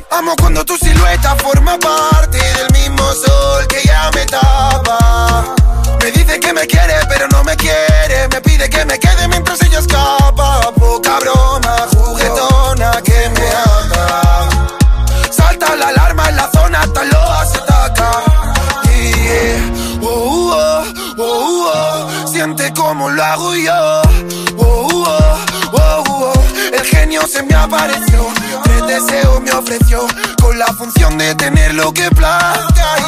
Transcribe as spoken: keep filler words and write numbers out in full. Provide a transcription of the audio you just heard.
Amo cuando tu silueta forma parte del mismo sol que ya me tapa. Me dice que me quiere pero no me quiere. Me pide que me quede mientras ella escapa. Poca broma, juguetona que me ata. Salta la alarma en la zona, hasta loa se ataca. Yeah. Oh, oh, oh, oh, oh. Siente como lo hago yo. Oh, oh, oh, oh. El genio se me apareció. Tres deseos me ofreció, con la función de tener lo que plazca.